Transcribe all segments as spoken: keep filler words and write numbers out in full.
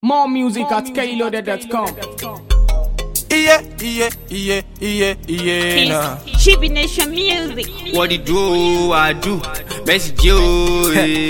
More music at K loaded dot com. Yeah, yeah, yeah, yeah, yeah. Nah. Chibi Nation Music. What it do, I do. Message you.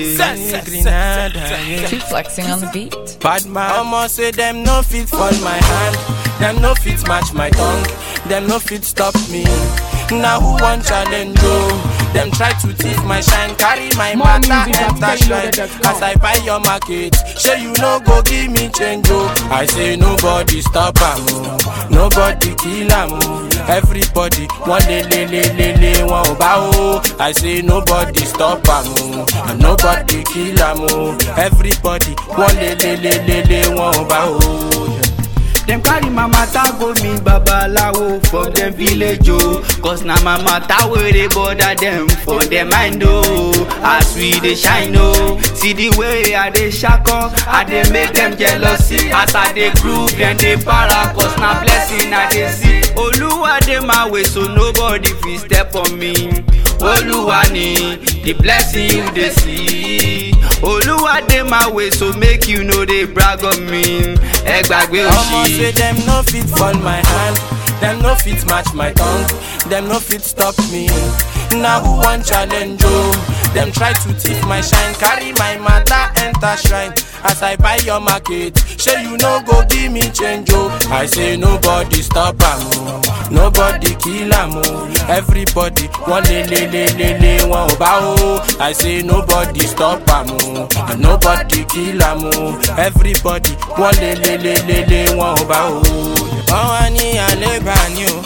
Keep flexing on the beat. Bad man, I'ma say them no fit fall my hand. Them no fit match my tongue. Them no fit stop me. Now who want challenge you? Them try to thief my shine, carry my More matter music at enter K shrine. loaded dot com. As I buy your market, sure you no go give me change oh. I say nobody stop am oh. Nobody kill am oh. Everybody one le le le le le one oba oh. I say nobody stop am oh. And nobody kill am oh. Everybody one le le le le le one oba oh. Them carry my matter go meet babalawo for them village oh. Cause na my matter where they bother them for them mind oh. As we they shine oh. See the way I they shackle, I they make them jealousy. As I they groove then they para, cause na blessing I they see. Oluwa dey my way so nobody fit step on me. Oluwa ni the blessing you they see. Oluwa dey my way so make you know they brag on me. Egbagbe I'ma oshi. say them no fit fall my hand. Them no fit match my tongue. Them no fit stop me. Now who want challenge oh? Them try to thief my shine, carry my matter enter shrine. As I buy your market, sure you no go give me change oh. I say nobody stop am oh. Nobody kill am oh. Everybody one le le le le le one oba oh. I say nobody stop am oh. And nobody kill am oh. Everybody one le le le le le one oba oh. Oh ani aleba ni o.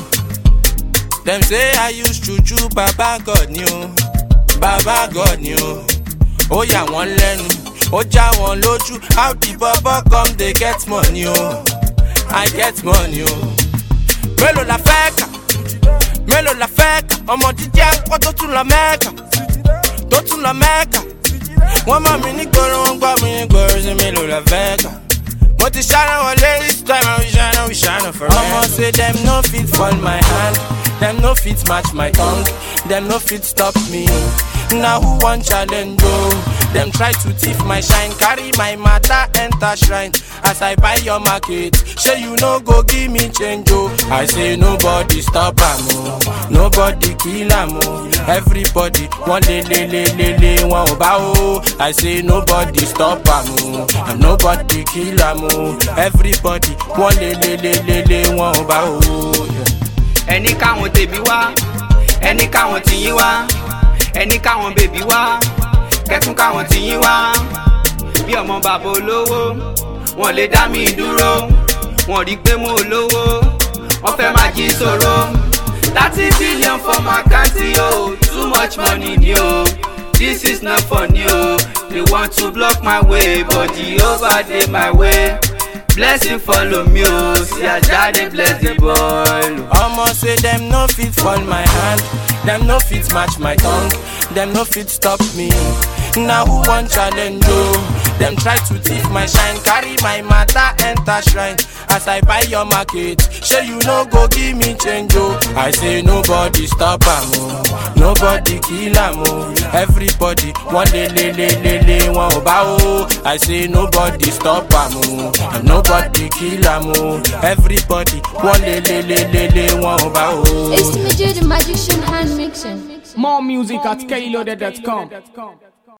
Them say I use juju, Baba God ni o. Baba God ni o. Oh yeah one lenu. Oh ja one loju. How the baba come they get money oh. I get money oh. Mélòó la fẹ́ kà, mélòó la fẹ́ kà. Ọmọ jíjẹ́ wọ́n tó tún lọ Mẹ́kà, tó tún lọ Mẹ́kà. Wọ́n mọ̀ mí ní gbòòrò, wọ́n gbọ́ mi ní gbòòrò, ṣé mélòó la fẹ́ kà. Mo ti ṣáná wọlé this time, and we ṣáná, we ṣáná forever. Ọmọ say them no fit fall my hand, them no fit match my tongue, them no fit stop me. Now who want challenge oh? Them try to thief my shine, carry my matter enter shrine. As I buy your market, sure you no go give me change oh. I say nobody stop am oh. Nobody kill am oh. Everybody one le le le le le one oba oh. I say nobody stop am oh. And nobody kill am oh. Everybody one le le le le le one oba oh. Ẹni káwọn tèmi wá, ẹni káwọn tìyín wá, ẹni káwọn bèbí wá, kẹtún káwọn tìyín wá. Bí ọmọ bàbá olówó, wọn lè dá mi dúró, wọn rí pé mo lówó, wọn fẹ́ máa jí sọ̀rọ̀. Thirty billion for my country oh, too much money ni o. This is not funny oh. They want to block my way, but Jehovah dey my way. Blessing follow me oh, see Ajah dey bless the boy. I'ma say them no fit fall my hand, them no fit match my tongue, them no fit stop me. Now who want challenge oh? Them try to thief my shine, carry my matter enter shrine. As I buy your market, sure you no go give me change oh. I say nobody stop am oh. Nobody kill am oh. Everybody one le le le le le one oba oh. I say nobody stop am oh. And nobody kill am oh. Everybody one le le le le le one oba oh. It's the Major the Magician hand mixing. More music at K loaded dot com.